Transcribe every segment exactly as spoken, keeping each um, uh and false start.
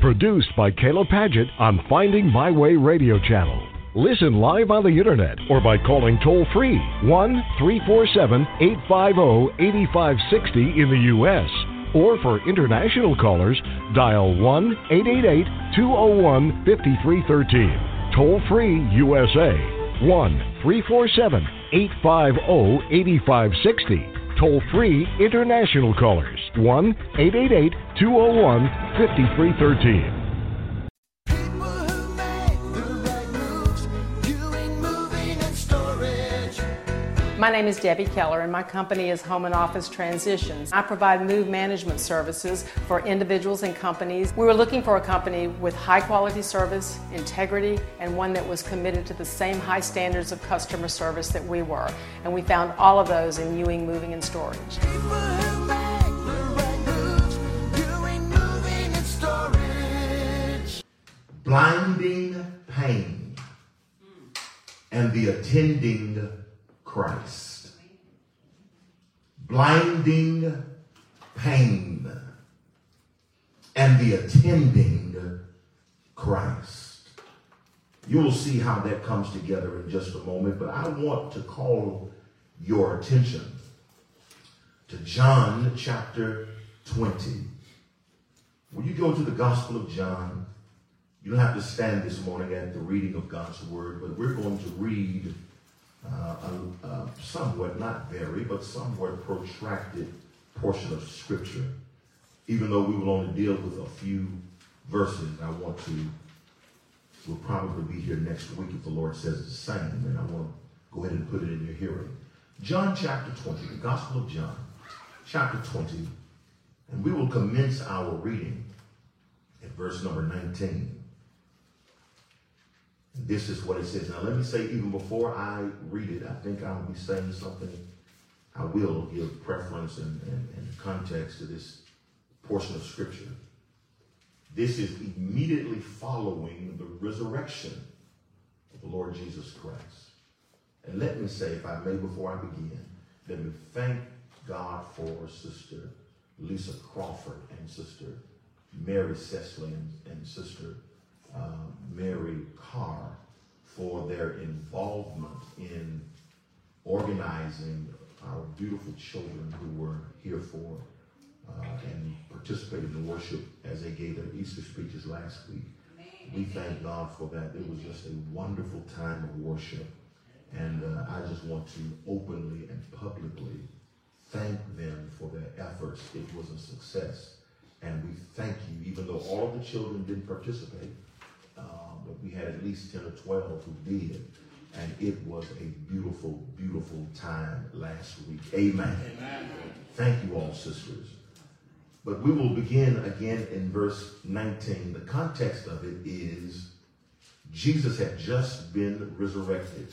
Produced by Kayla Padgett on Finding My Way Radio Channel. Listen live on the internet or by calling toll-free one three four seven, eight five zero, eight five six zero in the U S Or for international callers, dial one eight eight eight, two zero one, five three one three. Toll-free U S A, one three four seven, eight five zero, eight five six zero. Toll-free international callers, one eight eight eight, two zero one, five three one three. My name is Debbie Keller, and my company is Home and Office Transitions. I provide move management services for individuals and companies. We were looking for a company with high quality service, integrity, and one that was committed to the same high standards of customer service that we were. And we found all of those in Ewing Moving and Storage. Blinding pain and the attending Christ. Blinding pain and the attending Christ. You will see how that comes together in just a moment, but I want to call your attention to John chapter twenty. When you go to the Gospel of John, you don't have to stand this morning at the reading of God's Word, but we're going to read Uh, a, a somewhat, not very, but somewhat protracted portion of Scripture. Even though we will only deal with a few verses, I want to, we'll probably be here next week if the Lord says the same, and I want to go ahead and put it in your hearing. John chapter twenty, the Gospel of John, chapter twenty, and we will commence our reading at verse number nineteen. This is what it says. Now, let me say, even before I read it, I think I'll be saying something. I will give preference and, and, and context to this portion of Scripture. This is immediately following the resurrection of the Lord Jesus Christ. And let me say, if I may, before I begin, let me thank God for Sister Lisa Crawford and Sister Mary Sesley and, and Sister Uh, Mary Carr for their involvement in organizing our beautiful children who were here for uh, and participated in worship as they gave their Easter speeches last week. We thank God for that. It was just a wonderful time of worship. And uh, I just want to openly and publicly thank them for their efforts. It was a success. And we thank you, even though all of the children didn't participate. Uh, but we had at least ten or twelve who did. And it was a beautiful, beautiful time last week. Amen. Amen. Thank you all, sisters. But we will begin again in verse nineteen. The context of it is Jesus had just been resurrected.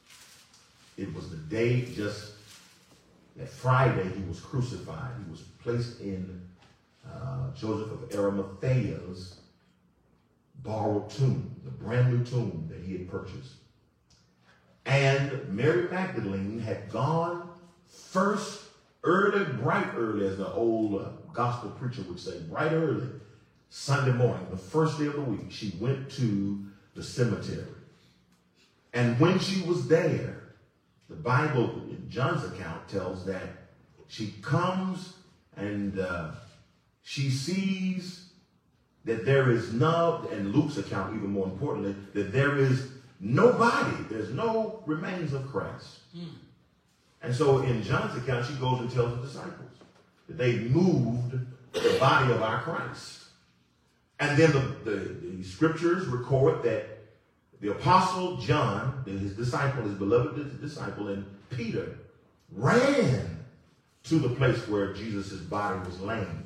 It was the day just, that Friday, he was crucified. He was placed in uh, Joseph of Arimathea's borrowed tomb, the brand new tomb that he had purchased. And Mary Magdalene had gone first, early, bright early, as the old uh, gospel preacher would say, bright early, Sunday morning, the first day of the week, she went to the cemetery. And when she was there, the Bible, in John's account, tells that she comes and uh, she sees that there is no, and Luke's account even more importantly, that there is nobody, there's no remains of Christ. Mm. And so in John's account, she goes and tells the disciples that they moved the body of our Christ. And then the, the, the scriptures record that the apostle John, his disciple, his beloved disciple, and Peter ran to the place where Jesus' body was laying.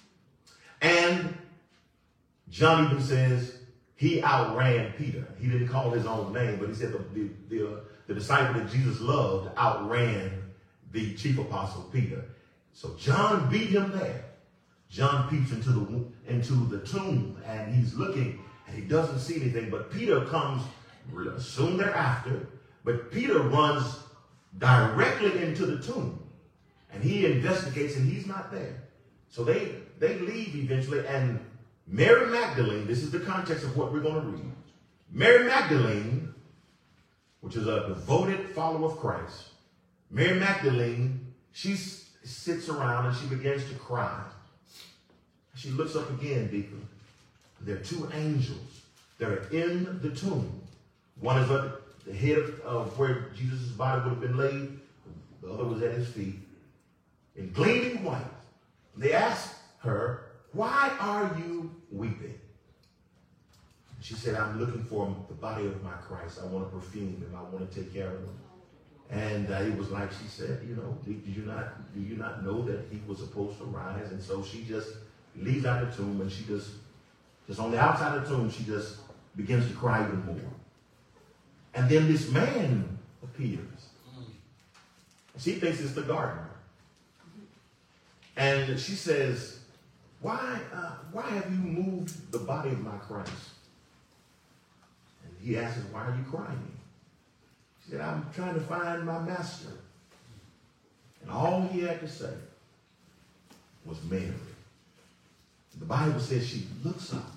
And John even says he outran Peter. He didn't call his own name, but he said the, the, the, uh, the disciple that Jesus loved outran the chief apostle Peter. So John beat him there. John peeps into the, into the tomb, and he's looking, and he doesn't see anything, but Peter comes soon thereafter. But Peter runs directly into the tomb, and he investigates, and he's not there. So they, they leave eventually, and Mary Magdalene, this is the context of what we're going to read. Mary Magdalene, which is a devoted follower of Christ, Mary Magdalene, she sits around and she begins to cry. She looks up again, deeper. There are two angels that are in the tomb. One is at the head of, of where Jesus' body would have been laid. The other was at his feet in gleaming white. They asked her, "Why are you weeping?" She said, "I'm looking for the body of my Christ. I want to perfume him. I want to take care of him." And uh, it was like she said, you know, did you not, do you not know that he was supposed to rise? And so she just leaves out the tomb, and she just, just on the outside of the tomb, she just begins to cry even more. And then this man appears. She thinks it's the gardener. And she says, why, uh, why have you moved the body of my Christ? And he asks, why are you crying? She said, I'm trying to find my master. And all he had to say was Mary. The Bible says she looks up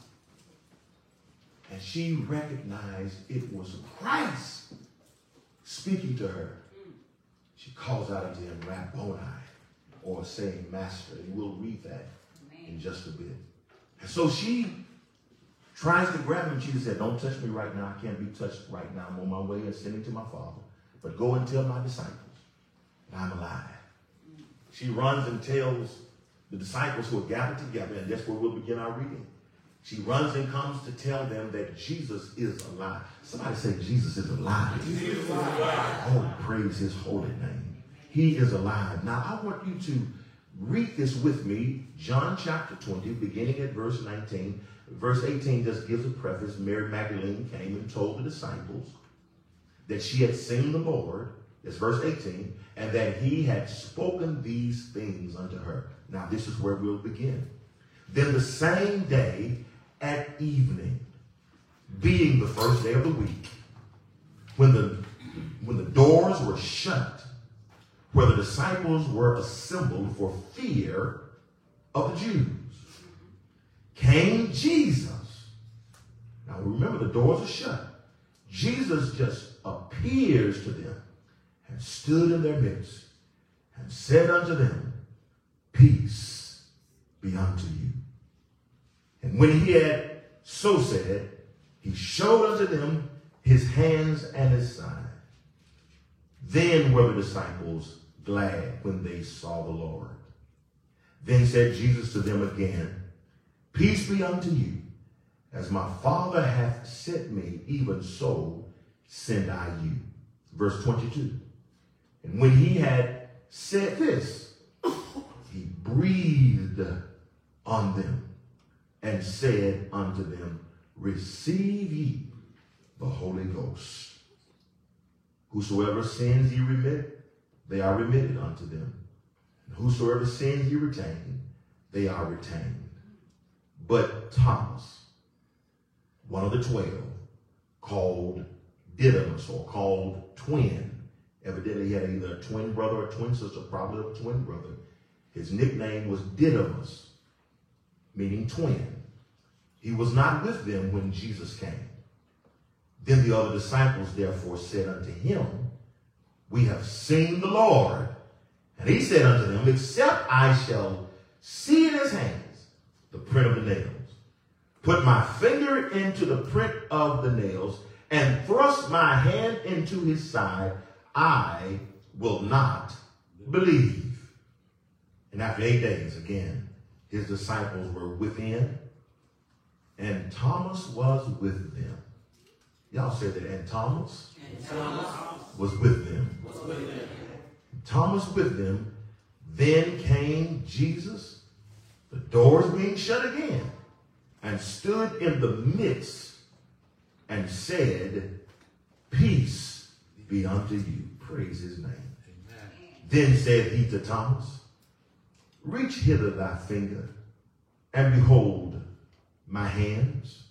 and she recognized it was Christ speaking to her. She calls out unto him, Rabboni, or saying master. And we'll read that in just a bit. And so she tries to grab him. Jesus said, don't touch me right now. I can't be touched right now. I'm on my way ascending to my Father. But go and tell my disciples that I'm alive. She runs and tells the disciples who are gathered together, and that's where we'll begin our reading. She runs and comes to tell them that Jesus is alive. Somebody say, Jesus is alive. Jesus is alive. Oh, praise his holy name. He is alive. Now, I want you to read this with me. John chapter twenty, beginning at verse nineteen. Verse eighteen just gives a preface. Mary Magdalene came and told the disciples that she had seen the Lord. That's verse eighteen. And that he had spoken these things unto her. Now, this is where we'll begin. Then the same day at evening, being the first day of the week, when the, when the doors were shut, where the disciples were assembled for fear of the Jews, came Jesus. Now remember, the doors are shut. Jesus just appears to them and stood in their midst and said unto them, peace be unto you. And when he had so said, he showed unto them his hands and his side. Then were the disciples glad when they saw the Lord. Then said Jesus to them again, peace be unto you. As my Father hath sent me, even so send I you. Verse twenty-two. And when he had said this, he breathed on them and said unto them, receive ye the Holy Ghost. Whosoever sins ye remit, they are remitted unto them. And whosoever sins ye retain, they are retained. But Thomas, one of the twelve, called Didymus, or called twin, evidently he had either a twin brother or a twin sister, probably a twin brother. His nickname was Didymus, meaning twin. He was not with them when Jesus came. Then the other disciples therefore said unto him, we have seen the Lord. And he said unto them, except I shall see in his hands the print of the nails, put my finger into the print of the nails, and thrust my hand into his side, I will not believe. And after eight days, again, his disciples were within, and Thomas was with them. Y'all said that, and Thomas, and Thomas was with them. Was with them. Thomas with them. Then came Jesus, the doors being shut again, and stood in the midst and said, peace be unto you. Praise his name. Amen. Then said he to Thomas, reach hither thy finger, and behold my hands,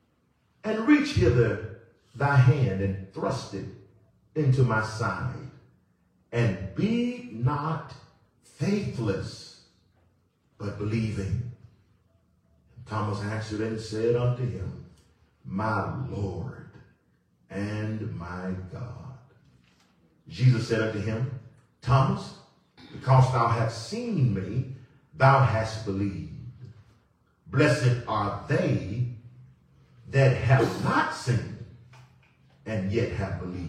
and reach hither thy hand, and thrust it into my side, and be not faithless, but believing. Thomas answered and said unto him, My Lord and my God. Jesus said unto him, Thomas, because thou hast seen me, thou hast believed. Blessed are they that have not seen and yet have believed.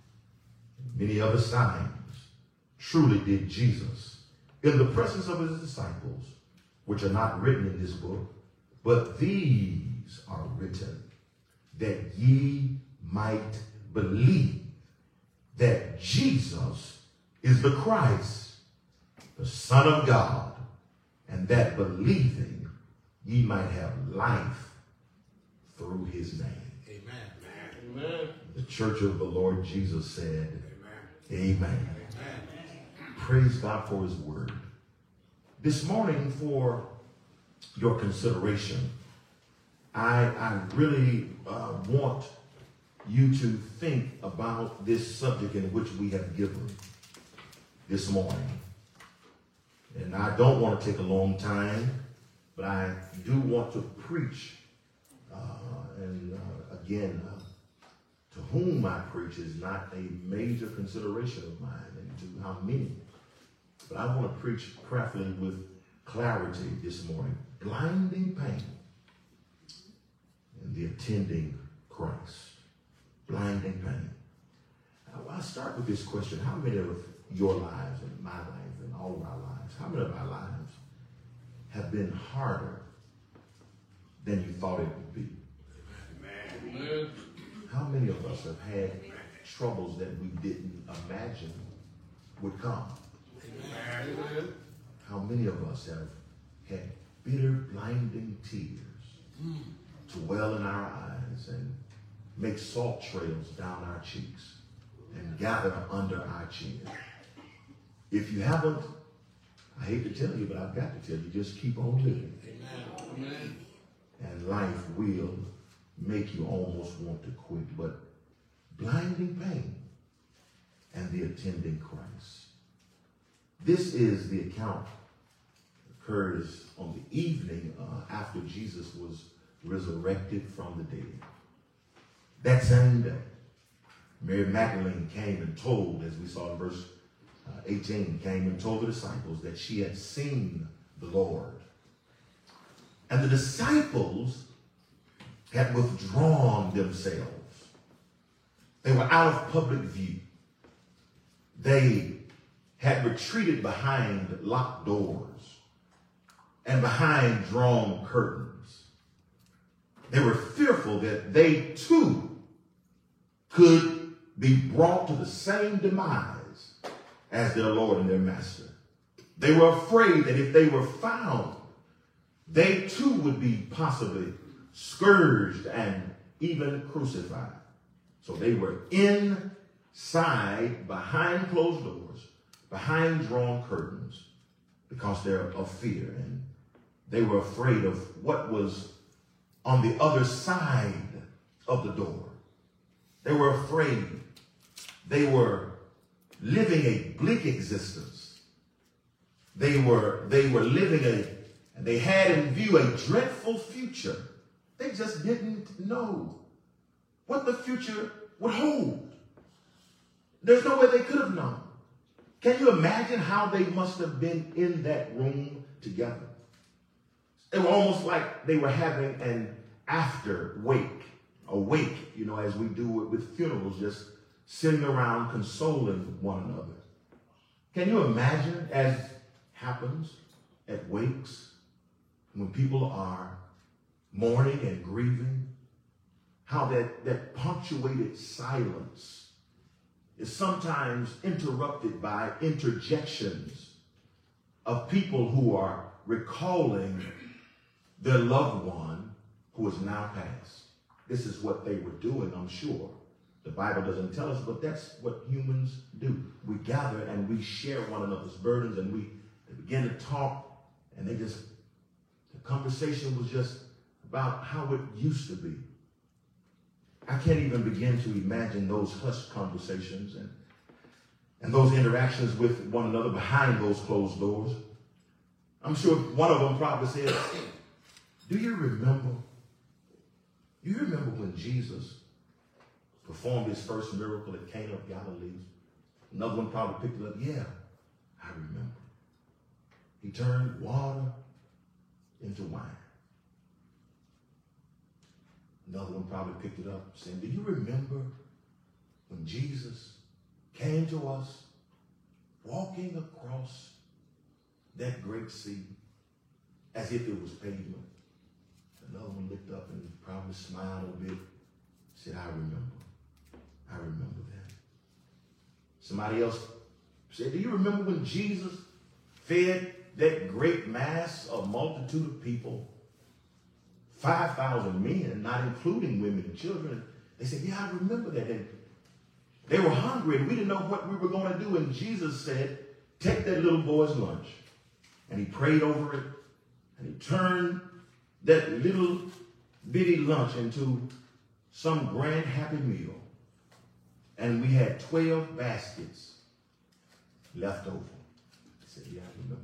Many other signs truly did Jesus in the presence of his disciples, which are not written in this book, but these are written that ye might believe that Jesus is the Christ, the Son of God, and that believing ye might have life through his name. Amen. Amen. The church of the Lord Jesus said, Amen. Amen. Amen. Praise God for his word. This morning, for your consideration, I, I really uh, want you to think about this subject in which we have given this morning. And I don't want to take a long time, but I do want to preach. Uh, and uh, again, uh, to whom I preach is not a major consideration of mine, and to how many. But I want to preach prayerfully with clarity this morning. Blinding pain and the attending Christ. Blinding pain. Now, I'll start with this question. How many of your lives and my life and all of our lives, how many of our lives have been harder than you thought it would be? Amen. How many of us have had troubles that we didn't imagine would come? Amen. How many of us have had bitter, blinding tears to well in our eyes and make salt trails down our cheeks and gather under our chin? If you haven't, I hate to tell you, but I've got to tell you, just keep on living. Amen. And life will make you almost want to quit. But blinding pain and the attending Christ. This is the account that occurs on the evening uh, after Jesus was resurrected from the dead. That same day, Mary Magdalene came and told, as we saw in verse uh, eighteen, came and told the disciples that she had seen the Lord. And the disciples had withdrawn themselves. They were out of public view. They had retreated behind locked doors and behind drawn curtains. They were fearful that they too could be brought to the same demise as their Lord and their Master. They were afraid that if they were found, they too would be possibly scourged and even crucified. So they were inside, behind closed doors, behind drawn curtains, because they're of fear. And they were afraid of what was on the other side of the door. They were afraid. They were living a bleak existence. They were, they were living a, and they had in view a dreadful future. They just didn't know what the future would hold. There's no way they could have known. Can you imagine how they must have been in that room together? It was almost like they were having an after wake, a wake, you know, as we do it with funerals, just sitting around consoling one another. Can you imagine, as happens at wakes, when people are mourning and grieving, how that, that punctuated silence is sometimes interrupted by interjections of people who are recalling their loved one who is now passed. This is what they were doing, I'm sure. The Bible doesn't tell us, but that's what humans do. We gather and we share one another's burdens, and we begin to talk, and they just, the conversation was just about how it used to be. I can't even begin to imagine those hushed conversations and, and those interactions with one another behind those closed doors. I'm sure one of them probably said, Do you remember? Do you remember when Jesus performed his first miracle at Cana of Galilee? Another one probably picked it up. Yeah, I remember. He turned water into wine. Another one probably picked it up saying, do you remember when Jesus came to us walking across that great sea as if it was pavement? Another one looked up and probably smiled a bit, said, I remember. I remember that. Somebody else said, do you remember when Jesus fed that great mass of multitude of people? five thousand men, not including women and children. They said, yeah, I remember that. And they were hungry and we didn't know what we were going to do. And Jesus said, take that little boy's lunch. And he prayed over it. And he turned that little bitty lunch into some grand happy meal. And we had twelve baskets left over. I said, yeah, I remember.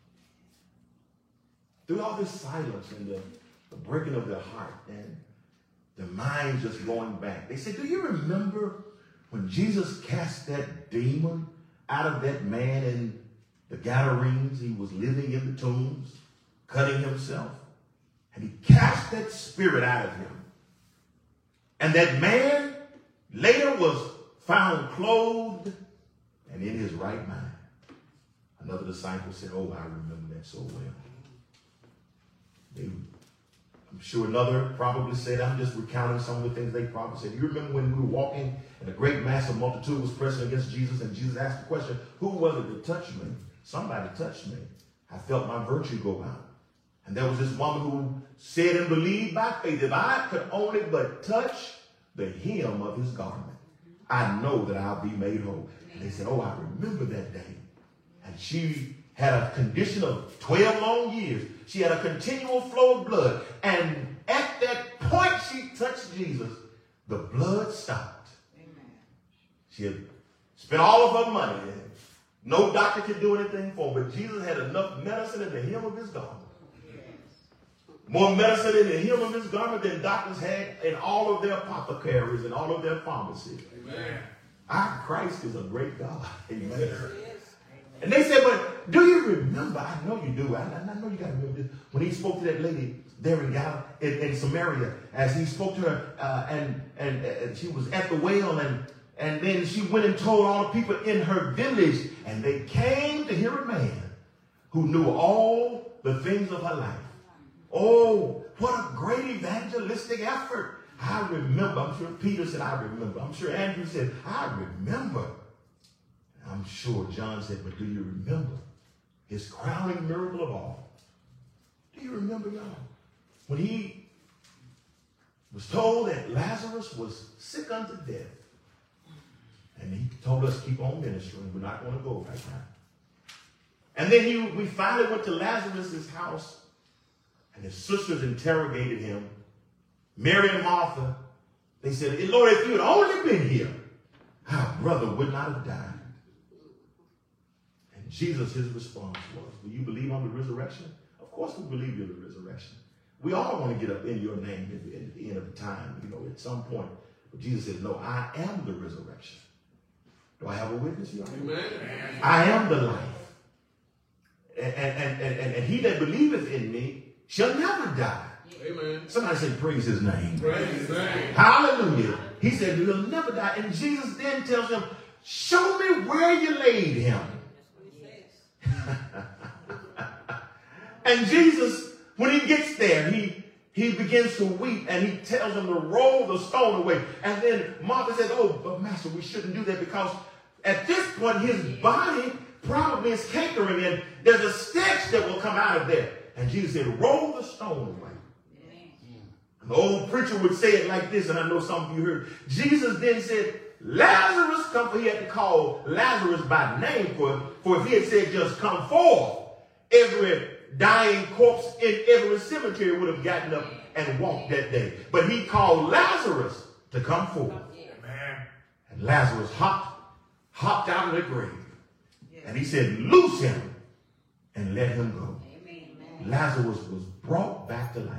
Through all this silence and the the breaking of their heart and their minds just going back. They said, do you remember when Jesus cast that demon out of that man in the Gadarenes? He was living in the tombs, cutting himself. And he cast that spirit out of him. And that man later was found clothed and in his right mind. Another disciple said, oh, I remember that so well. They I'm sure another probably said, I'm just recounting some of the things they probably said. You remember when we were walking and a great mass of multitude was pressing against Jesus and Jesus asked the question, who was it that touched me? Somebody touched me. I felt my virtue go out. And there was this woman who said and believed by faith, if I could only but touch the hem of his garment, I know that I'll be made whole. And they said, oh, I remember that day. And she had a condition of twelve long years. She had a continual flow of blood. And at that point she touched Jesus, the blood stopped. Amen. She had spent all of her money. No doctor could do anything for her, but Jesus had enough medicine in the hem of his garment. More medicine in the hem of his garment than doctors had in all of their apothecaries and all of their pharmacies. Amen. Our Christ is a great God. Amen. Amen. And they said, but do you remember? I know you do. I, I know you got to remember this. When he spoke to that lady there in, Gal- in, in Samaria, as he spoke to her, uh, and, and, and she was at the well, and, and then she went and told all the people in her village, and they came to hear a man who knew all the things of her life. Oh, what a great evangelistic effort. I remember. I'm sure Peter said, I remember. I'm sure Andrew said, I remember. I'm sure John said, but do you remember his crowning miracle of all? Do you remember, y'all? When he was told that Lazarus was sick unto death. And he told us, keep on ministering. We're not going to go right now. And then he, we finally went to Lazarus' house. And his sisters interrogated him. Mary and Martha, they said, Lord, if you had only been here, our brother would not have died. And Jesus, his response was, do you believe on the resurrection? Of course we believe in the resurrection. We all want to get up in your name at the, at the end of the time, you know, at some point. But Jesus said, no, I am the resurrection. Do I have a witness here? Amen. I am the life. And, and, and, and, and he that believeth in me shall never die. Amen. Somebody say, praise his name. Praise his name. Hallelujah. He said, you'll never die. And Jesus then tells him, show me where you laid him. And Jesus, when he gets there, he, he begins to weep and he tells him to roll the stone away. And then Martha says, oh, but Master, we shouldn't do that because at this point his body probably is cankering and there's a stench that will come out of there. And Jesus said, roll the stone away. And the old preacher would say it like this, and I know some of you heard. Jesus then said, Lazarus, come forth. He had to call Lazarus by name for it. For if he had said, just come forth, every dying corpse in every cemetery would have gotten up and walked that day. But he called Lazarus to come forth. And Lazarus hopped, hopped out of the grave. And he said, loose him and let him go. Lazarus was brought back to life.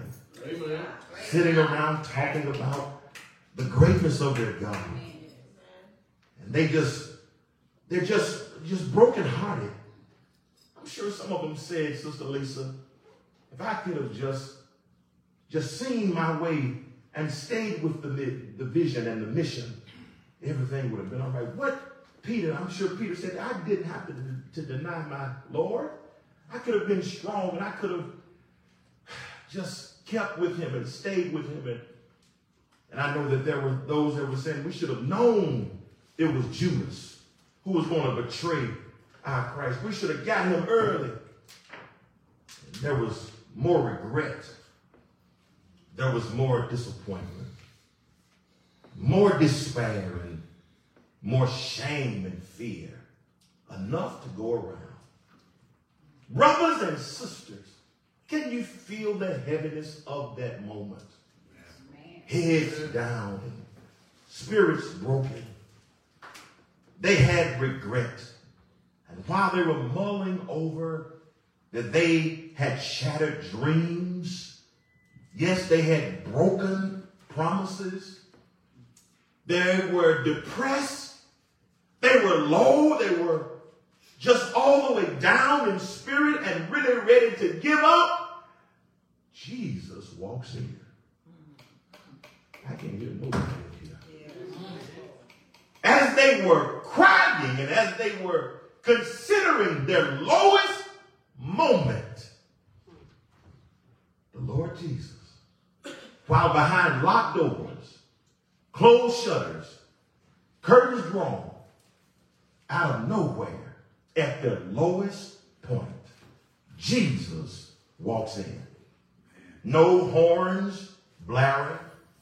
Amen. Sitting around talking about the greatness of their God. And they just, they're just, just brokenhearted. I'm sure some of them said, Sister Lisa, if I could have just, just seen my way and stayed with the, the vision and the mission, everything would have been all right. What Peter, I'm sure Peter said, I didn't have to, to deny my Lord. I could have been strong and I could have just kept with him and stayed with him. And, and I know that there were those that were saying we should have known it was Judas who was going to betray our Christ. We should have got him early. And there was more regret. There was more disappointment, more despair, and more shame and fear. Enough to go around. Brothers and sisters, can you feel the heaviness of that moment? Heads down, and spirits broken. They had regret. And while they were mulling over that they had shattered dreams, yes, they had broken promises, they were depressed, they were low, they were just all the way down in spirit and really ready to give up, Jesus walks in. I can't hear nobody here. As they were crying and as they were considering their lowest moment, the Lord Jesus, while behind locked doors, closed shutters, curtains drawn, out of nowhere, at their lowest point, Jesus walks in. No horns blaring,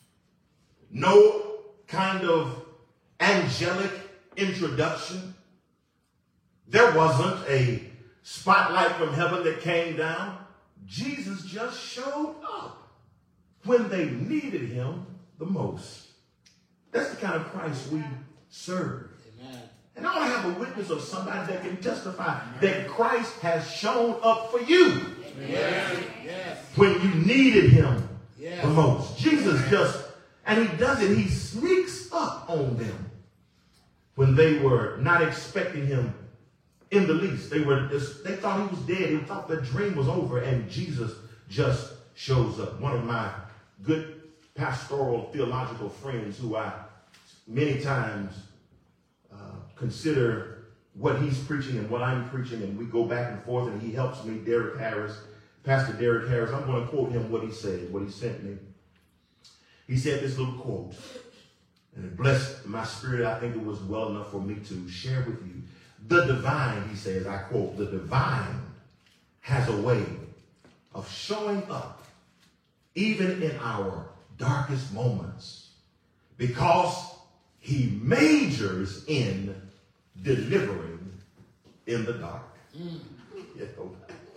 no kind of angelic introduction. There wasn't a spotlight from heaven that came down. Jesus just showed up when they needed him the most. That's the kind of Christ we serve. Amen. And I want to have a witness of somebody that can testify that Christ has shown up for you. Yes. Yes. When you needed him yes. the most. Jesus just, and he does it, he sneaks up on them when they were not expecting him in the least. They were just, they thought he was dead. They thought the dream was over, and Jesus just shows up. One of my good pastoral theological friends who I many times uh, consider what he's preaching and what I'm preaching, and we go back and forth, and he helps me, Derek Harris, Pastor Derek Harris. I'm going to quote him what he said, what he sent me. He said this little quote, and it blessed my spirit. I think it was well enough for me to share with you. The divine, he says, I quote, the divine has a way of showing up even in our darkest moments because he majors in delivering in the dark. Mm. You know?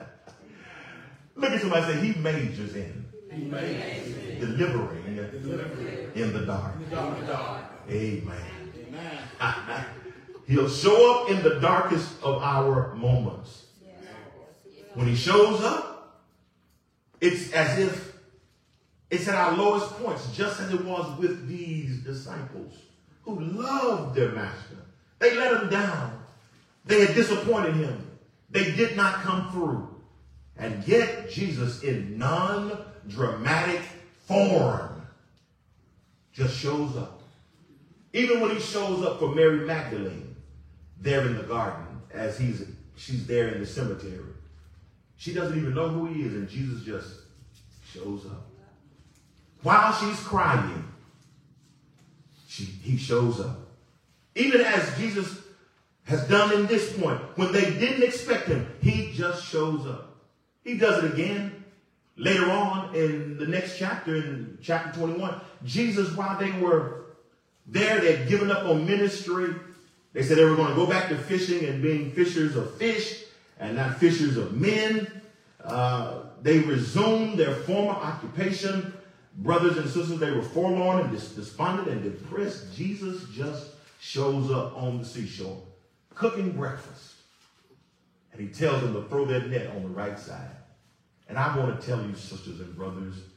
Look at somebody say, he majors in, he majors in. Delivering, delivering in the dark. In the dark. In the dark. Amen. Amen. He'll show up in the darkest of our moments. When he shows up, it's as if it's at our lowest points, just as it was with these disciples who loved their master. They let him down. They had disappointed him. They did not come through. And yet Jesus, in non-dramatic form, just shows up. Even when he shows up for Mary Magdalene, there in the garden, as he's she's there in the cemetery. She doesn't even know who he is, and Jesus just shows up. While she's crying, she, he shows up. Even as Jesus has done in this point, when they didn't expect him, he just shows up. He does it again later on in the next chapter, in chapter twenty-one. Jesus, while they were there, they had given up on ministry. They said they were going to go back to fishing and being fishers of fish and not fishers of men. Uh, they resumed their former occupation. Brothers and sisters, they were forlorn and despondent and depressed. Jesus just shows up on the seashore, cooking breakfast. And he tells them to throw their net on the right side. And I want to tell you, sisters and brothers, oh,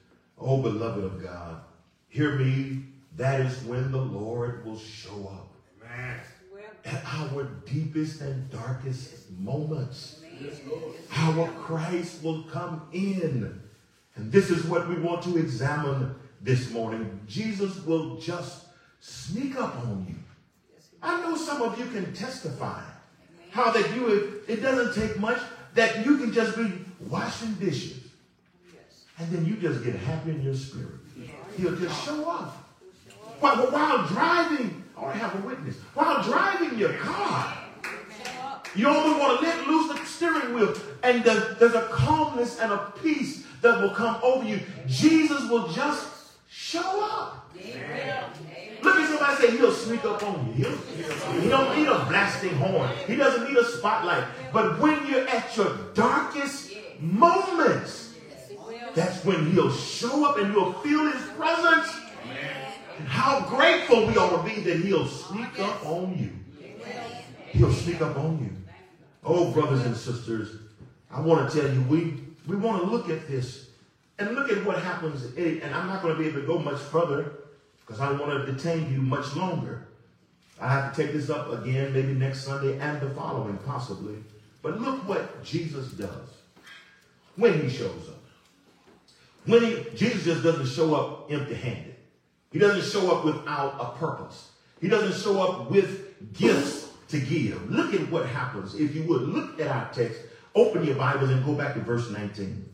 Oh, beloved of God, hear me. That is when the Lord will show up. Amen. At our deepest and darkest moments. Our Christ will come in. And this is what we want to examine this morning. Jesus will just sneak up on you. I know some of you can testify how that you, it doesn't take much, that you can just be washing dishes. And then you just get happy in your spirit. He'll just show up. While, while driving, I want to have a witness. While driving your car, you only want to let loose the steering wheel. And the, there's a calmness and a peace that will come over you. Jesus will just show up. Amen. Look at somebody say, he'll sneak up on you. He'll, he don't need a blasting horn. He doesn't need a spotlight. But when you're at your darkest moments, that's when he'll show up and you'll feel his presence. And how grateful we ought to be that he'll sneak up on you. He'll sneak up on you. Oh, brothers and sisters, I want to tell you, we, we want to look at this and look at what happens. And I'm not going to be able to go much further because I don't want to detain you much longer. I have to take this up again maybe next Sunday and the following possibly. But look what Jesus does when he shows up. When he, Jesus just doesn't show up empty-handed. He doesn't show up without a purpose. He doesn't show up with gifts to give. Look at what happens. If you would, look at our text. Open your Bibles and go back to verse nineteen.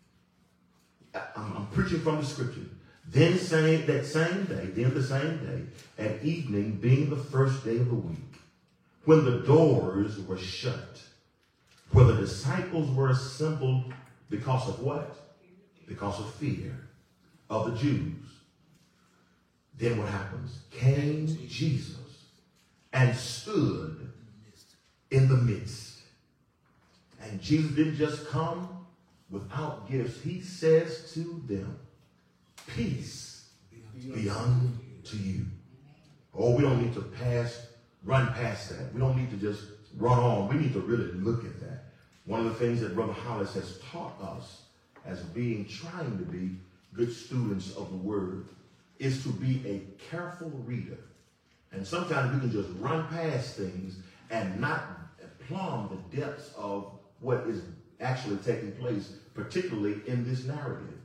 I'm, I'm preaching from the scripture. Then same, that same day, then the same day, at evening, being the first day of the week, when the doors were shut, where the disciples were assembled because of what? Because of fear of the Jews. Then what happens? Came Jesus and stood in the midst. And Jesus didn't just come without gifts. He says to them, peace be unto you. Oh, we don't need to pass, run past that. We don't need to just run on. We need to really look at that. One of the things that Brother Hollis has taught us as being, trying to be good students of the word, is to be a careful reader. And sometimes we can just run past things and not plumb the depths of what is actually taking place, particularly in this narrative.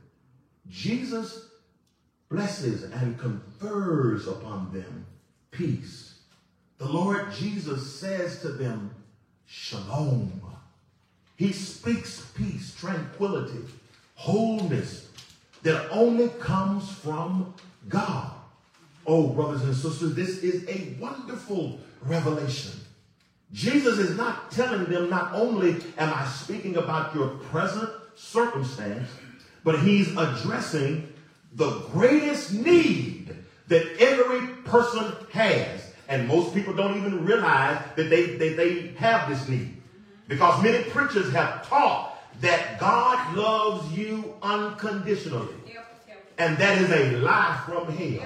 Jesus blesses and confers upon them peace. The Lord Jesus says to them, shalom. He speaks peace, tranquility, wholeness that only comes from God. Oh, brothers and sisters, this is a wonderful revelation. Jesus is not telling them, not only am I speaking about your present circumstance, but he's addressing the greatest need that every person has. And most people don't even realize that they, they, they have this need. Because many preachers have taught that God loves you unconditionally. And that is a lie from hell.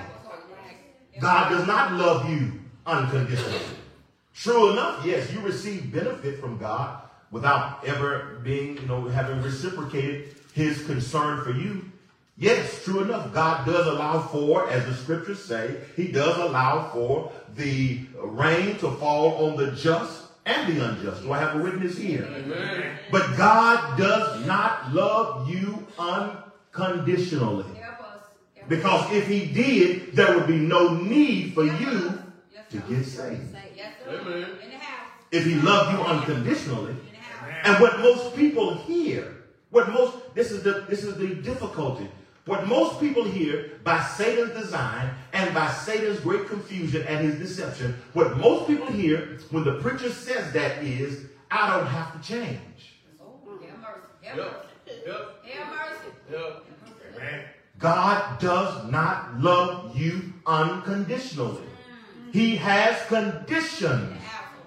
God does not love you unconditionally. True enough, yes, you receive benefit from God without ever being, you know, having reciprocated his concern for you. Yes, true enough, God does allow for, as the scriptures say, he does allow for the rain to fall on the just and the unjust. Do I have a witness here? Amen. But God does not love you unconditionally. Because if he did, there would be no need for you to get saved. Amen. If he loved you unconditionally. And what most people hear, what most, this is the, this is the difficulty. What most people hear by Satan's design and by Satan's great confusion and his deception, what most people hear when the preacher says that is, I don't have to change. Oh, have mercy. Have mercy. Yep. Have mercy. Yep. Amen. God does not love you unconditionally. He has conditions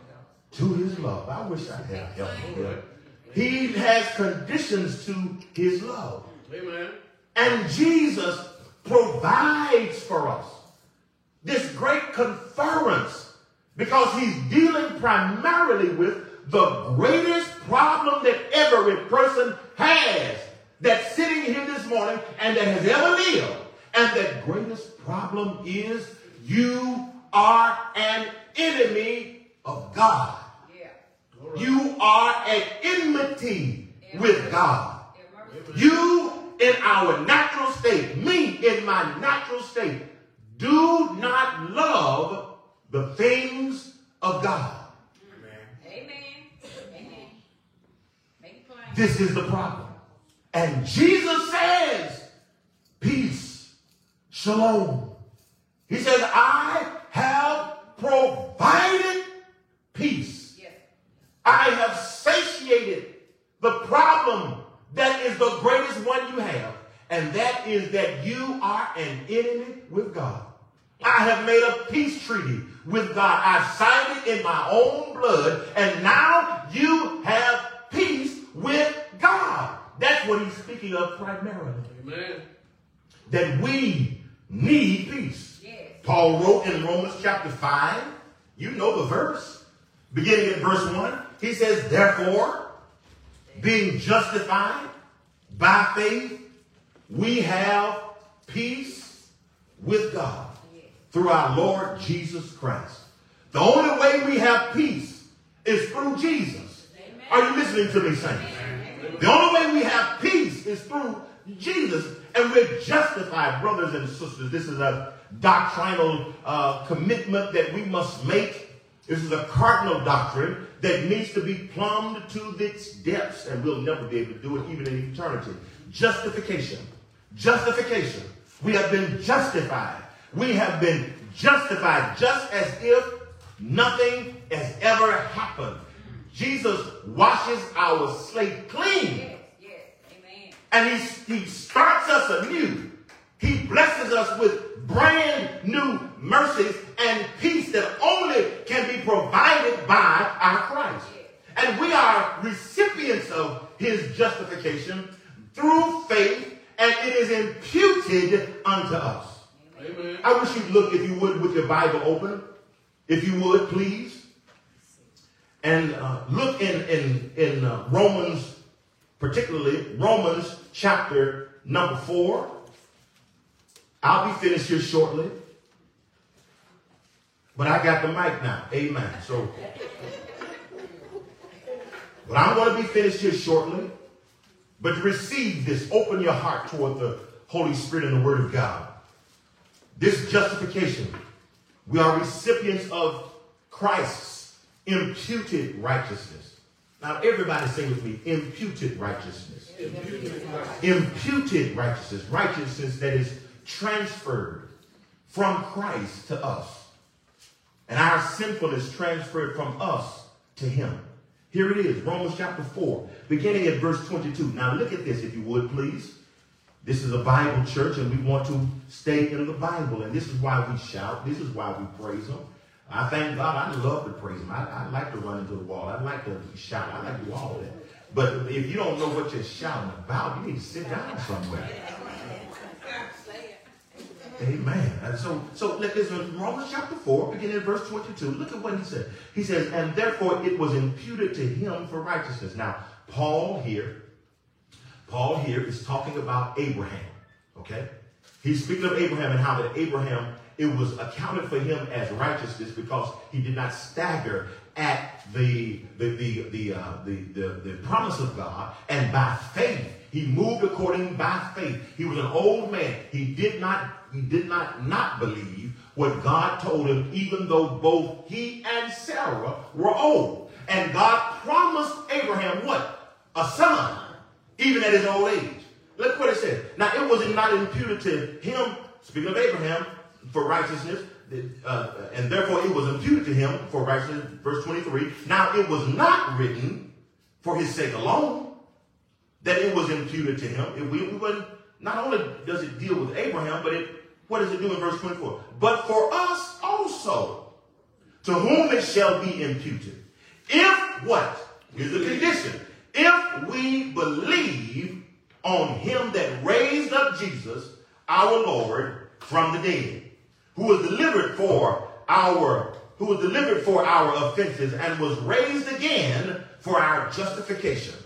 to his love. I wish I had help here. He has conditions to his love. Amen. And Jesus provides for us this great conference because he's dealing primarily with the greatest problem that every person has. that's sitting here this morning and that has ever lived. And the greatest problem is you are an enemy of God. Yeah. You are at enmity with God. You in our natural state, me in my natural state, do not love the things of God. Amen. Amen. Make it plain. This is the problem. And Jesus says, peace, shalom. He says, I have provided peace. Yes. I have satiated the problem that is the greatest one you have. And that is that you are an enemy with God. I have made a peace treaty with God. I've signed it in my own blood. And now you have peace with God. That's what he's speaking of primarily. Amen. That we need peace. Yes. Paul wrote in Romans chapter five, you know the verse, beginning at verse one, he says, therefore, being justified by faith, we have peace with God through our Lord Jesus Christ. The only way we have peace is through Jesus. Amen. Are you listening to me, saints? Amen. The only way we have peace is through Jesus, and we're justified, brothers and sisters. This is a doctrinal uh, commitment that we must make. This is a cardinal doctrine that needs to be plumbed to its depths, and we'll never be able to do it even in eternity. Justification. Justification. We have been justified. We have been justified just as if nothing has ever happened. Jesus washes our slate clean. Yes. Yes. Amen. And he, he starts us anew. He blesses us with brand new mercies and peace that only can be provided by our Christ. And we are recipients of his justification through faith, and it is imputed unto us. Amen. I wish you'd look, if you would, with your Bible open. If you would, please. And uh, look in, in, in uh, Romans, particularly Romans chapter number four. I'll be finished here shortly. But I got the mic now. Amen. So, but I'm going to be finished here shortly. But to receive this, open your heart toward the Holy Spirit and the Word of God. This justification, we are recipients of Christ's imputed righteousness. Now, everybody say with me, imputed righteousness. Imputed righteousness. Imputed righteousness. Righteousness that is transferred from Christ to us. And our sinfulness transferred from us to him. Here it is, Romans chapter four, beginning at verse twenty-two. Now look at this, if you would, please. This is a Bible church, and we want to stay in the Bible. And this is why we shout. This is why we praise him. I thank God. I love to praise him. I, I like to run into the wall. I like to shout. I like to do all of that. But if you don't know what you're shouting about, you need to sit down somewhere. Amen. And so, so look, this is Romans chapter four, beginning at verse twenty-two. Look at what he said. He says, and therefore it was imputed to him for righteousness. Now, Paul here, Paul here is talking about Abraham. Okay? He's speaking of Abraham and how that Abraham, it was accounted for him as righteousness because he did not stagger at the the the the uh, the, the the promise of God, and by faith he moved according by faith. He was an old man. He did not he did not not believe what God told him, even though both he and Sarah were old. And God promised Abraham what? A son, even at his old age. Look what it said. Now it was not imputed to him, speaking of Abraham, for righteousness. Uh, and therefore it was imputed to him for righteousness, verse twenty-three. Now it was not written for his sake alone that it was imputed to him. It, we, we wouldn't, not only does it deal with Abraham, but it, what does it do in verse twenty-four? But for us also, to whom it shall be imputed. If what? Here's the condition. If we believe on him that raised up Jesus, our Lord, from the dead, who was delivered for our who was delivered for our offenses and was raised again for our justification.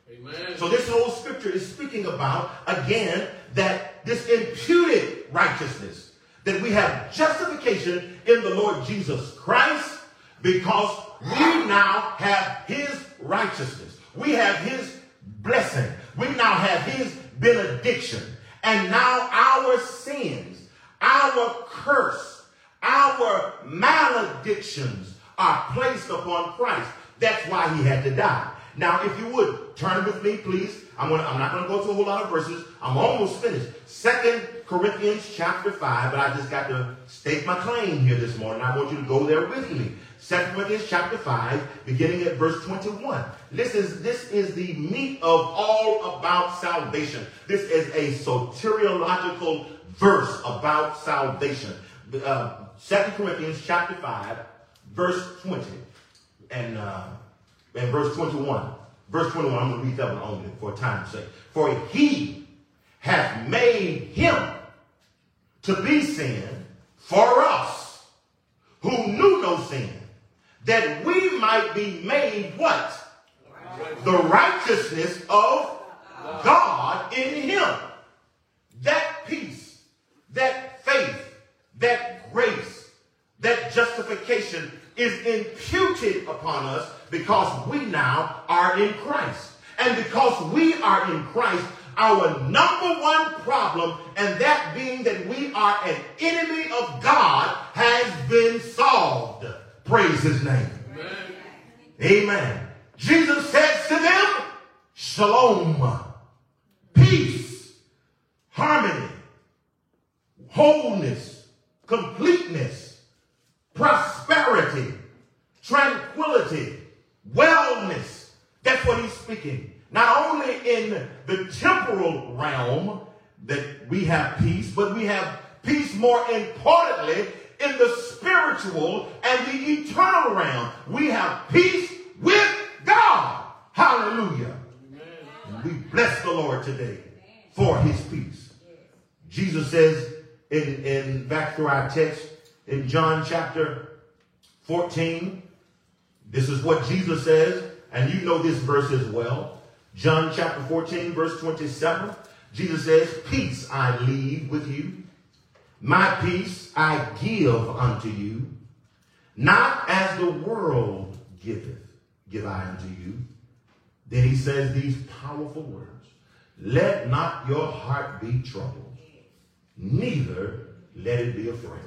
Amen. So this whole scripture is speaking about, again, that this imputed righteousness, that we have justification in the Lord Jesus Christ because we now have his righteousness. We have his blessing. We now have his benediction. And now our sins, our curse, our maledictions are placed upon Christ. That's why he had to die. Now, if you would, turn with me, please. I'm, gonna, I'm not going to go through a whole lot of verses. I'm almost finished. Second Corinthians chapter five, but I just got to state my claim here this morning. I want you to go there with me. Second Corinthians chapter five, beginning at verse twenty-one. This is, this is the meat of all about salvation. This is a soteriological verse about salvation. Uh, Second Corinthians chapter five, verse twenty. And... Uh, And verse twenty-one. Verse twenty-one, I'm going to read that one only for time's sake. For he hath made him to be sin for us, who knew no sin, that we might be made what? The righteousness of God in him. That peace, that faith, that grace, that justification is imputed upon us because we now are in Christ. And because we are in Christ, our number one problem, and that being that we are an enemy of God, has been solved. Praise his name. Amen. Amen. Jesus says to them, shalom, peace, harmony, wholeness, completeness, prosperity, tranquility, wellness. That's what he's speaking. Not only in the temporal realm that we have peace, but we have peace more importantly in the spiritual and the eternal realm. We have peace with God. Hallelujah. Amen. And we bless the Lord today for his peace. Jesus says in, in back through our text in John chapter fourteen, this is what Jesus says, and you know this verse as well. John chapter fourteen, verse twenty-seven. Jesus says, peace I leave with you. My peace I give unto you. Not as the world giveth, give I unto you. Then he says these powerful words. Let not your heart be troubled, neither let it be afraid.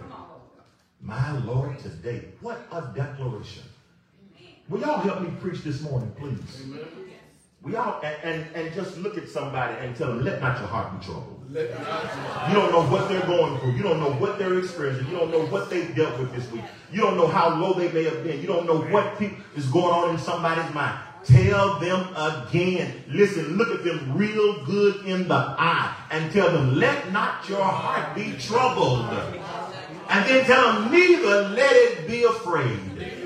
My Lord, today, what a declaration. Will y'all help me preach this morning, please? Amen. We all and, and, and just look at somebody and tell them, let not your heart be troubled. You don't know what they're going through. You don't know what they're experiencing. You don't know what they've dealt with this week. You don't know how low they may have been. You don't know what pe- is going on in somebody's mind. Tell them again. Listen, look at them real good in the eye and tell them, let not your heart be troubled. And then tell them, neither let it be afraid.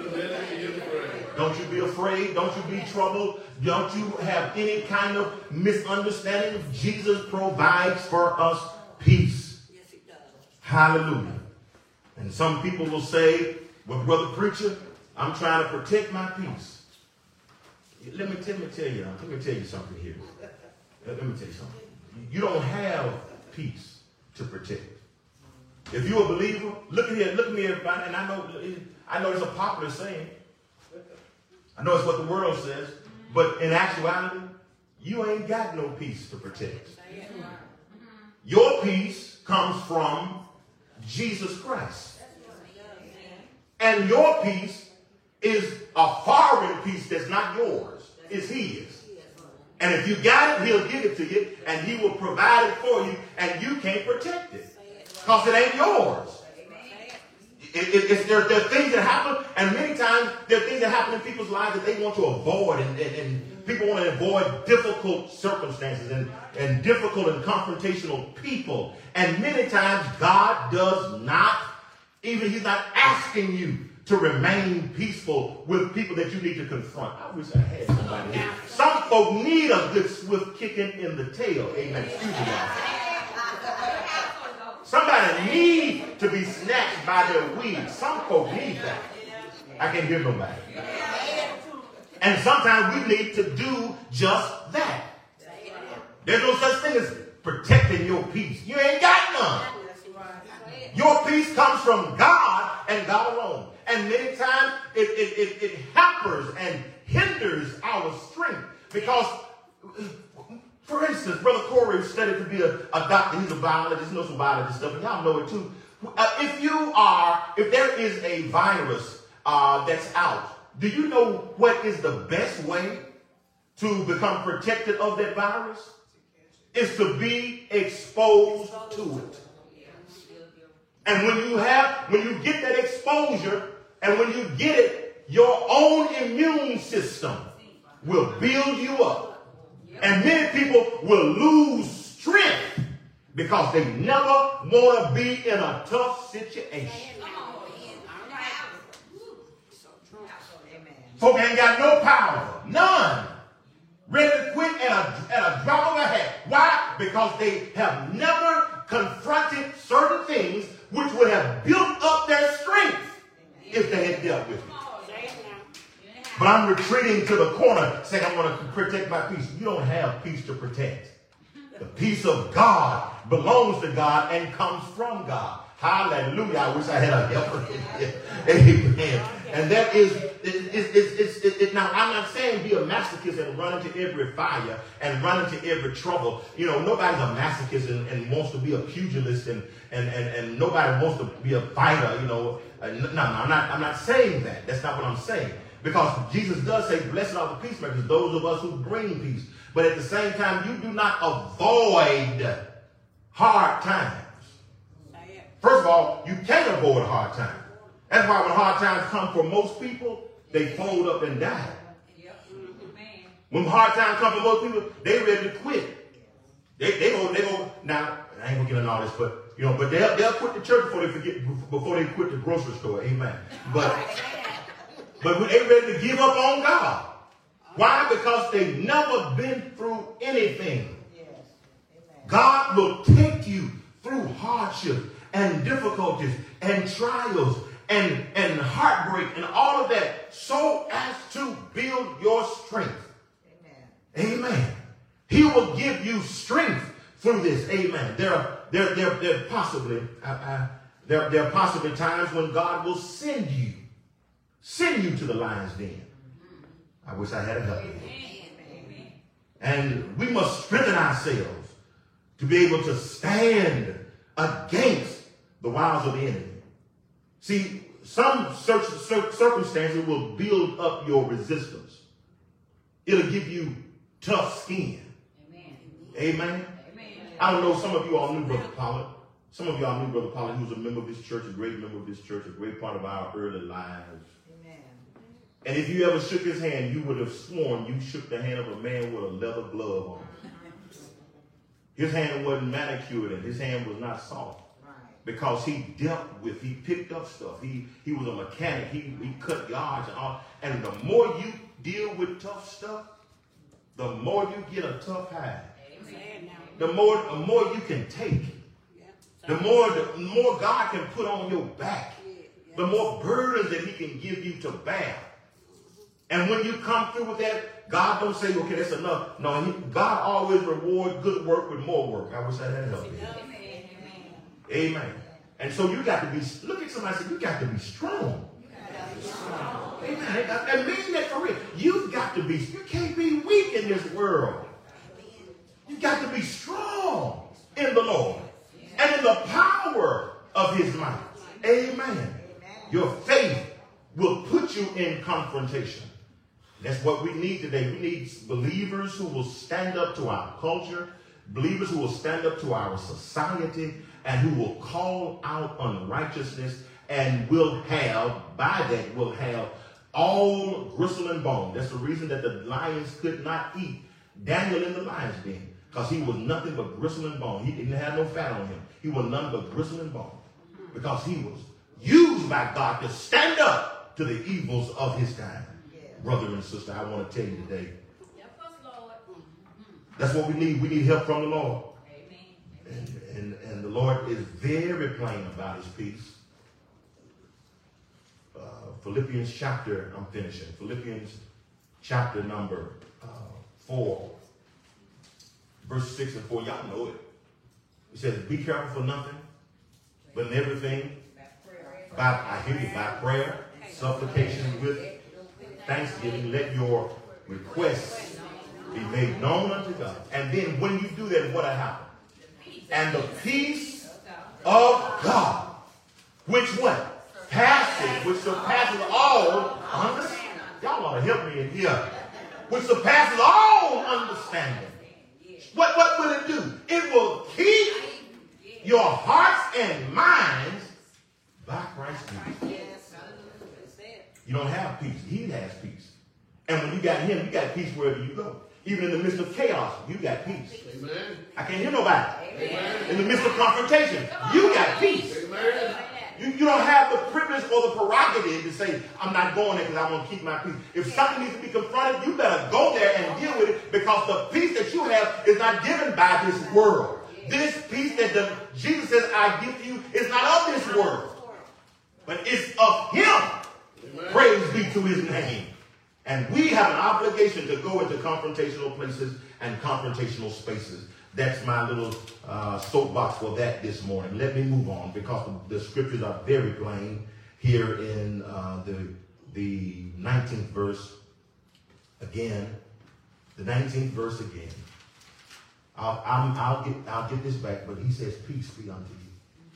Don't you be afraid. Don't you be troubled. Don't you have any kind of misunderstanding. Jesus provides for us peace. Yes, he does. Hallelujah. And some people will say, well, brother preacher, I'm trying to protect my peace. Let me, let me tell you, let me tell you something here. Let me tell you something. You don't have peace to protect. If you're a believer, look at here, look at me, everybody, and I know, I know it's a popular saying. I know it's what the world says, but in actuality, you ain't got no peace to protect. Your peace comes from Jesus Christ. And your peace is a foreign peace that's not yours. It's his. And if you got it, he'll give it to you, and he will provide it for you, and you can't protect it because it ain't yours. It, it, it's, there, there are things that happen, and many times there are things that happen in people's lives that they want to avoid, and, and, and people want to avoid difficult circumstances and, and difficult and confrontational people. And many times God does not, even he's not asking you to remain peaceful with people that you need to confront. I wish I had somebody here. Some folk need a good swift kicking in the tail. Amen. Excuse me. Somebody needs to be snatched by their weeds. Some folk need that. I can't hear nobody. And sometimes we need to do just that. There's no such thing as protecting your peace. You ain't got none. Your peace comes from God and God alone. And many times it, it, it, it hampers and hinders our strength. Because, for instance, Brother Corey studied to be a, a doctor. He's a biologist, knows some biology stuff, and y'all know it too. Uh, if you are, if there is a virus uh, that's out, do you know what is the best way to become protected of that virus? Is to be exposed to it. And when you have, when you get that exposure, and when you get it, your own immune system will build you up. And many people will lose strength because they never want to be in a tough situation. Folk ain't got no power, none. Ready to quit at a, at a drop of a hat. Why? Because they have never confronted certain things which would have built up their strength if they had dealt with it. But I'm retreating to the corner saying I want to protect my peace. You don't have peace to protect. The peace of God belongs to God and comes from God. Hallelujah. I wish I had a helper. Amen. And that is, it, it, it, it, it, it, now I'm not saying be a masochist and run into every fire and run into every trouble. You know, nobody's a masochist and, and wants to be a pugilist and, and, and, and nobody wants to be a fighter, you know. Uh, no, no, I'm not, I'm not saying that. That's not what I'm saying. Because Jesus does say, blessed are the peacemakers, those of us who bring peace. But at the same time, you do not avoid hard times. First of all, you can't avoid hard times. That's why when hard times come for most people, they fold up and die. When hard times come for most people, they ready to quit. They they go they go now. I ain't gonna get into all this, but you know, but they'll they'll quit the church before they forget before they quit the grocery store. Amen. But but when they ready to give up on God. Why? Because they've never been through anything. God will take you through hardship and difficulties and trials and, and heartbreak and all of that so as to build your strength. Amen. Amen. He will give you strength through this. Amen. There are there there there possibly I, I, there there are possibly times when God will send you send you to the lion's den. I wish I had a help. And we must strengthen ourselves to be able to stand against the wiles of the enemy. See, some circumstances will build up your resistance. It'll give you tough skin. Amen. Amen. Amen. I don't know, some of you all knew Brother Pollard. Some of y'all knew Brother Pollard. He was a member of this church, a great member of this church, a great part of our early lives. Amen. And if you ever shook his hand, you would have sworn you shook the hand of a man with a leather glove on. His hand wasn't manicured and his hand was not soft. Because he dealt with, he picked up stuff. He he was a mechanic. He, he cut yards and all. And the more you deal with tough stuff, the more you get a tough hide. Amen. The more the more you can take. The more the more God can put on your back. The more burdens that he can give you to bear. And when you come through with that, God don't say, okay, that's enough. No, he, God always rewards good work with more work. I wish I had help you. Amen. And so you got to be, look at somebody and say, you got to be strong. You got to be strong. Amen. I mean that for real. You've got to be, you can't be weak in this world. You got to be strong in the Lord and in the power of his might. Amen. Your faith will put you in confrontation. That's what we need today. We need believers who will stand up to our culture, believers who will stand up to our society, and who will call out unrighteousness and will have, by that, will have all gristle and bone. That's the reason that the lions could not eat Daniel in the lion's den, because he was nothing but gristle and bone. He didn't have no fat on him. He was nothing but gristle and bone, because he was used by God to stand up to the evils of his time. Brother and sister, I want to tell you today, that's what we need. We need help from the Lord. And, and, and the Lord is very plain about his peace. Uh, Philippians chapter, I'm finishing. Philippians chapter number uh, four, verse six and four. Y'all know it. It says, be careful for nothing, but in everything, by, I hear you, by prayer, supplication with thanksgiving, let your requests be made known unto God. And then when you do that, what will happen? And the peace of God, which what? Passes, which surpasses all understanding. Y'all ought to help me in here. Which surpasses all understanding. What, what will it do? It will keep your hearts and minds by Christ Jesus. You don't have peace. He has peace. And when you got him, you got peace wherever you go. Even in the midst of chaos, you got peace. Amen. I can't hear nobody. Amen. In the midst of confrontation, you got peace. Amen. You, you don't have the privilege or the prerogative to say, I'm not going there because I want to keep my peace. If something needs to be confronted, you better go there and deal with it, because the peace that you have is not given by this world. This peace that the, Jesus says, I give to you, is not of this world, but it's of him. Amen. Praise be to his name. And we have an obligation to go into confrontational places and confrontational spaces. That's my little uh, soapbox for that this morning. Let me move on, because the, the scriptures are very plain here in uh, the, the nineteenth verse. Again, the nineteenth verse again. I'll, I'm, I'll, get, I'll get this back, but he says, peace be unto you.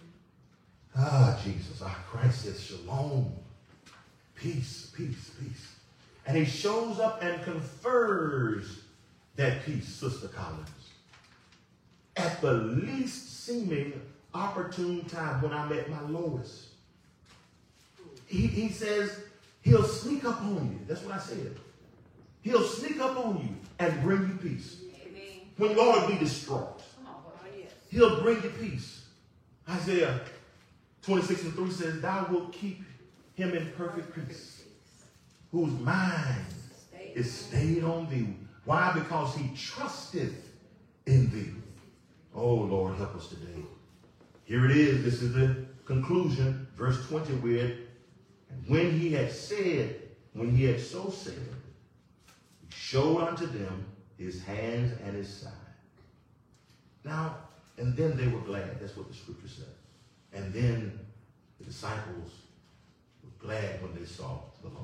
Ah, Jesus, our Christ says, shalom, peace, peace, peace. And he shows up and confers that peace, Sister Collins, at the least seeming opportune time, when I'm at my lowest. He, he says he'll sneak up on you. That's what I said. He'll sneak up on you and bring you peace. Amen. When you ought to be distraught, he'll bring you peace. Isaiah twenty-six and three says, thou wilt keep him in perfect peace, whose mind is stayed on thee. Why? Because he trusteth in thee. Oh, Lord, help us today. Here it is. This is the conclusion. Verse twenty, where, and when he had said, when he had so said, he showed unto them his hands and his side. Now, and then they were glad. That's what the scripture said. And then the disciples were glad when they saw the Lord.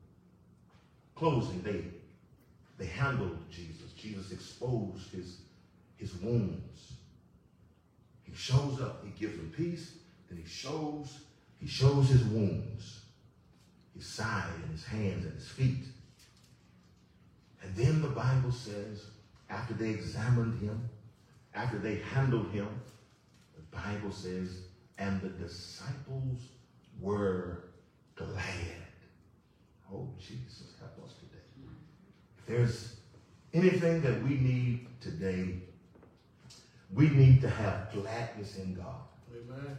Closing, they, they handled Jesus. Jesus exposed his, his wounds. He shows up, he gives them peace, then he shows, he shows his wounds, his side and his hands and his feet. And then the Bible says, after they examined him, after they handled him, the Bible says, and the disciples were glad. Oh, Jesus, help us today. If there's anything that we need today, we need to have gladness in God. Amen.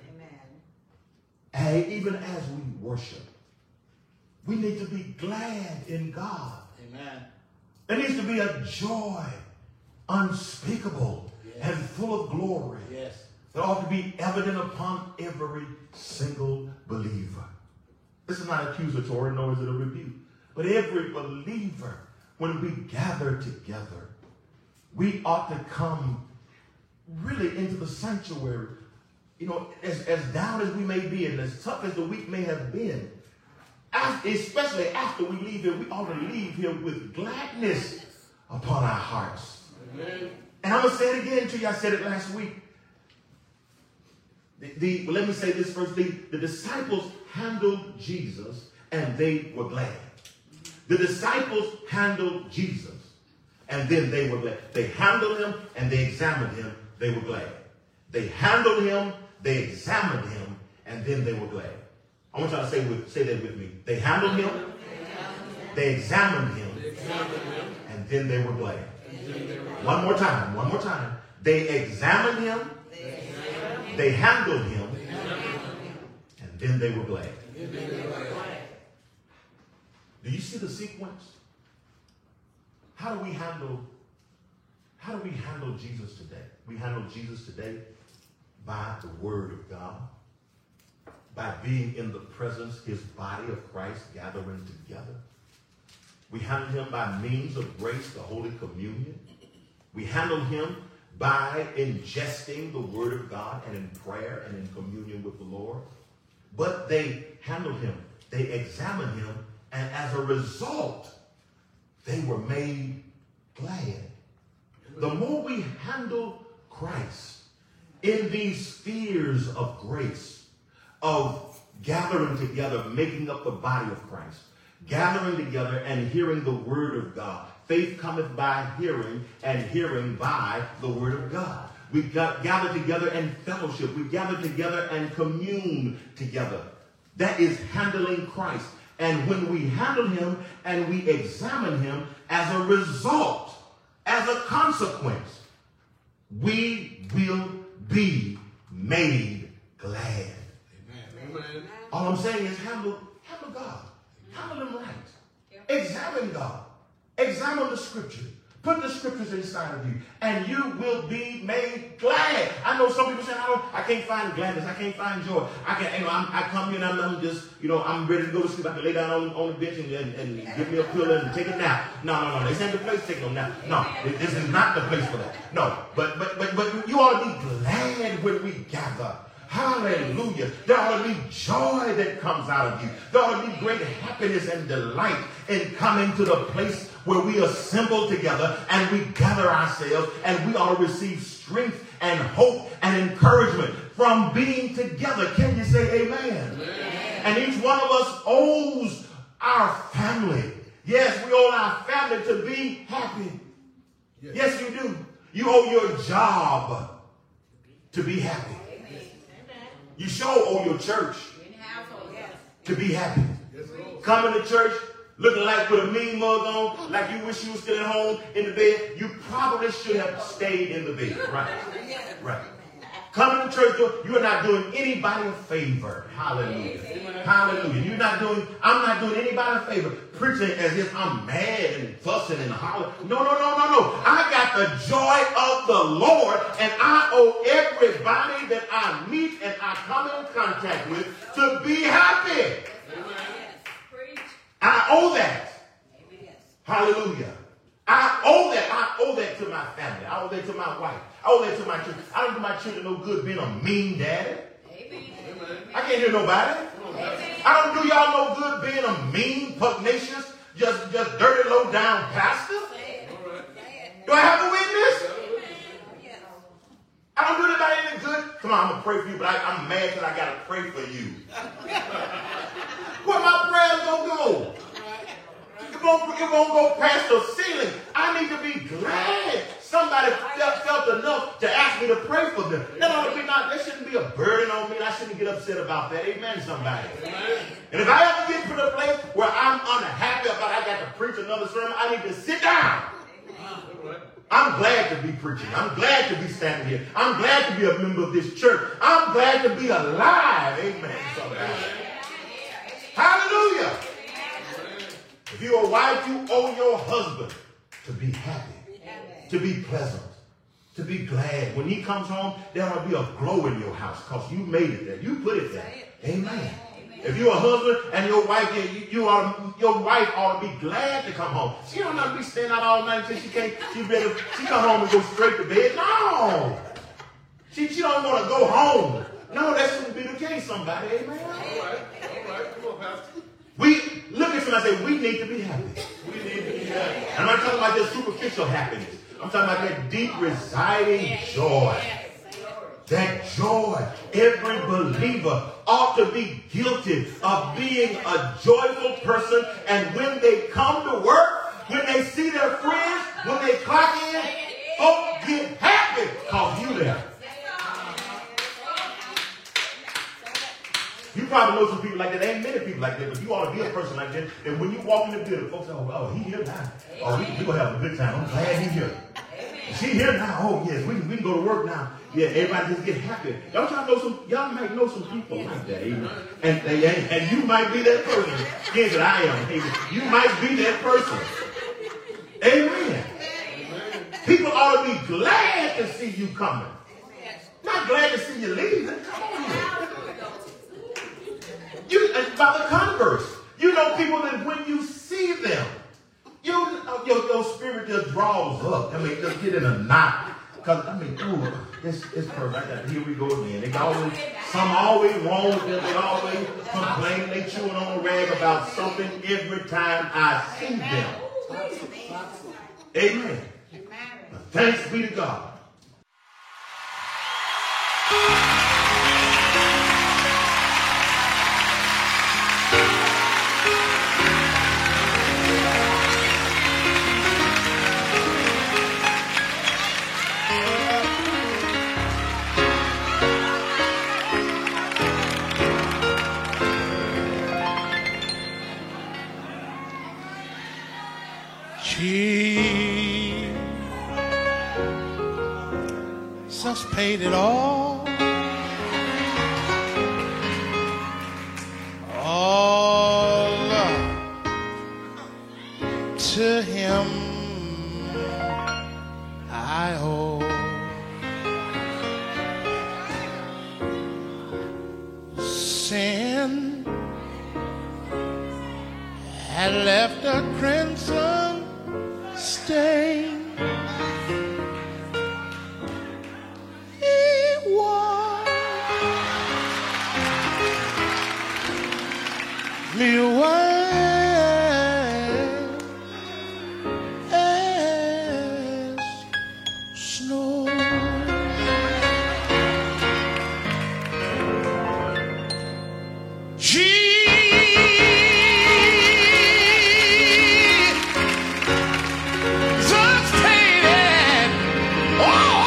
And even as we worship, we need to be glad in God. Amen. There needs to be a joy unspeakable, yes, and full of glory, yes, that ought to be evident upon every single believer. This is not accusatory, nor is it a rebuke. But every believer, when we gather together, we ought to come really into the sanctuary. You know, as, as down as we may be and as tough as the week may have been, after, especially after we leave here, we ought to leave here with gladness upon our hearts. Amen. And I'm going to say it again to you. I said it last week. The, the, well, let me say this first. The, the disciples handled Jesus and they were glad. The disciples handled Jesus and then they were glad. They handled him and they examined him. They were glad. They handled him, they examined him, and then they were glad. I want y'all to say, with, say that with me. They handled him, they examined him, and then they were glad. One more time, one more time. They examined him, they handled him, and then they were glad. Do you see the sequence? How do we handle, how do we handle Jesus today? We handle Jesus today by the word of God, by being in the presence, his body of Christ gathering together. We handle him by means of grace, the Holy Communion. We handle him by ingesting the Word of God and in prayer and in communion with the Lord. But they handle him, they examine him, and as a result, they were made glad. The more we handle Christ in these spheres of grace, of gathering together, making up the body of Christ, gathering together and hearing the Word of God. Faith cometh by hearing, and hearing by the Word of God. We got, gather together and fellowship. We gather together and commune together. That is handling Christ. And when we handle him and we examine him, as a result, as a consequence, we will be made glad. Amen. Amen. All I'm saying is handle, handle God. Handle him right. Examine God. Examine the scripture. Put the scriptures inside of you, and you will be made glad. I know some people say, I don't, I can't find gladness. I can't find joy. I can, you know, I'm, I come here and I'm, I'm just, you know, I'm ready to go to sleep. I can lay down on, on the bench and, and, and give me a pillow and take a nap. No, no, no. This ain't the place to take no nap. No, this is not the place for that. No, but but but but you ought to be glad when we gather. Hallelujah. There ought to be joy that comes out of you. There ought to be great happiness and delight in coming to the place where we assemble together and we gather ourselves, and we ought to receive strength and hope and encouragement from being together. Can you say amen? Amen. And each one of us owes our family. Yes, we owe our family to be happy. Yes, yes you do. You owe your job to be happy. You sure owe your church to be happy. Coming to church looking like with a mean mug on, like you wish you were still at home in the bed, you probably should have stayed in the bed. Right. Right. Coming to church, you're not doing anybody a favor. Hallelujah. Hallelujah. You're not doing, I'm not doing anybody a favor. Preaching as if I'm mad and fussing and hollering. No, no, no, no, no. I got the joy of the Lord, and I owe everybody that I meet and I come in contact with to be happy. I owe that. Hallelujah. I owe that. I owe that to my family. I owe that to my wife. I owe that to my children. I don't do my children no good being a mean daddy. Amen. I can't hear nobody. Amen. I don't do y'all no good being a mean, pugnacious, just, just dirty, low down pastor. Do I have a witness? I don't do anybody any good. Come on, I'm going to pray for you, but I, I'm mad because I got to pray for you. Where my prayers going to go? It won't, it won't go past the ceiling. I need to be glad somebody felt, felt enough to ask me to pray for them. That ought to be not, that shouldn't be a burden on me, and I shouldn't get upset about that. Amen, somebody. Amen. And if I ever get to the place where I'm unhappy about I got to preach another sermon, I need to sit down. Amen. I'm glad to be preaching. I'm glad to be standing here. I'm glad to be a member of this church. I'm glad to be alive. Amen, somebody. Hallelujah. If you're a wife, you owe your husband to be happy, to be pleasant, to be glad. When he comes home, there will be a glow in your house because you made it there. You put it there. Amen. If you're a husband and your wife, you, you are, your wife ought to be glad to come home. She don't have to be staying out all night until she can't. She better. She come home and go straight to bed. No. She she don't want to go home. No, that shouldn't be the case. Somebody, amen. All right, all right. Come on, Pastor. We look at somebody and say, we need to be happy. We need to be happy. And I'm not talking about this superficial happiness. I'm talking about that deep residing joy. That joy. Every believer ought to be guilty of being a joyful person. And when they come to work, when they see their friends, when they clock in, folks get happy because you there. You probably know some people like that. There ain't many people like that, but you ought to be a person like that. And when you walk in the building, folks say, oh, oh he here now. Oh, we, we going to have a good time. I'm glad he's here. She here now. Oh, yes, we, we can go to work now. Yeah, everybody just get happy. Y'all trying to know some, y'all might know some people like that. Amen. And, and, and you might be that person. Yes, that I am. Amen. You might be that person. Amen. People ought to be glad to see you coming. Not glad to see you leaving. Come on here. You, by the converse, you know people that when you see them, draws up. I mean, just get in a knot. Because, I mean, ooh, it's, it's perfect. Here we go again. They always, some always wrong with them. They always complain. They chewing on a rag about something every time I see them. Amen. But thanks be to God. Jesus paid it all. All to him I owe. Sin had left a crimson stain. Me white as snow. Jesus paid it all.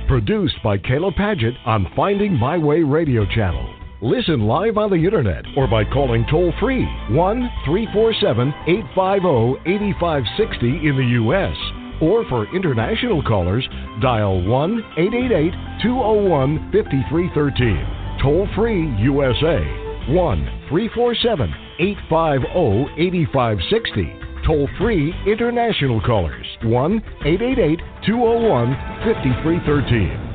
Produced by Kayla Paget on Finding My Way Radio Channel. Listen live on the internet or by calling toll-free one three four seven, eight five zero, eight five six zero in the U S Or for international callers, dial one eight eight eight, two zero one, five three one three. Toll-free U S A, one three four seven, eight five zero, eight five six zero. Toll-free international callers, one eight eight eight, two zero one, five three one three.